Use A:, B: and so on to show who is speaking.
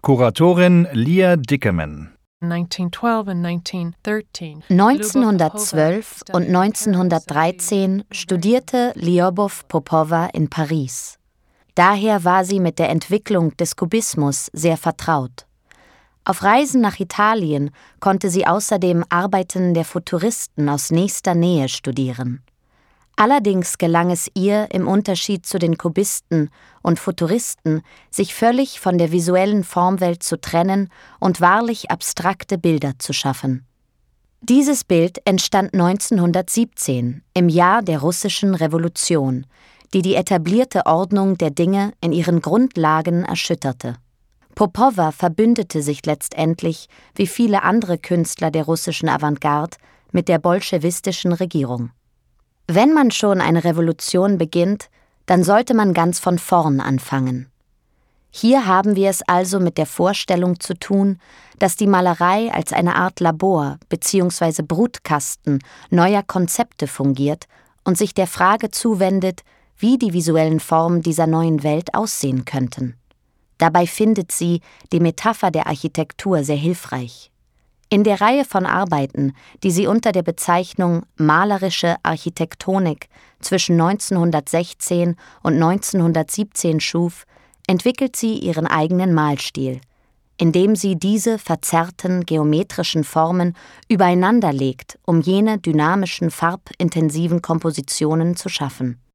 A: Kuratorin Leah Dickerman.
B: 1912 und 1913 studierte Lyubov-Popova in Paris. Daher war sie mit der Entwicklung des Kubismus sehr vertraut. Auf Reisen nach Italien konnte sie außerdem Arbeiten der Futuristen aus nächster Nähe studieren. Allerdings gelang es ihr, im Unterschied zu den Kubisten und Futuristen, sich völlig von der visuellen Formwelt zu trennen und wahrlich abstrakte Bilder zu schaffen. Dieses Bild entstand 1917, im Jahr der Russischen Revolution, die die etablierte Ordnung der Dinge in ihren Grundlagen erschütterte. Popova verbündete sich letztendlich, wie viele andere Künstler der russischen Avantgarde, mit der bolschewistischen Regierung. Wenn man schon eine Revolution beginnt, dann sollte man ganz von vorn anfangen. Hier haben wir es also mit der Vorstellung zu tun, dass die Malerei als eine Art Labor bzw. Brutkasten neuer Konzepte fungiert und sich der Frage zuwendet, wie die visuellen Formen dieser neuen Welt aussehen könnten. Dabei findet sie die Metapher der Architektur sehr hilfreich. In der Reihe von Arbeiten, die sie unter der Bezeichnung Malerische Architektonik zwischen 1916 und 1917 schuf, entwickelt sie ihren eigenen Malstil, indem sie diese verzerrten geometrischen Formen übereinander legt, um jene dynamischen, farbintensiven Kompositionen zu schaffen.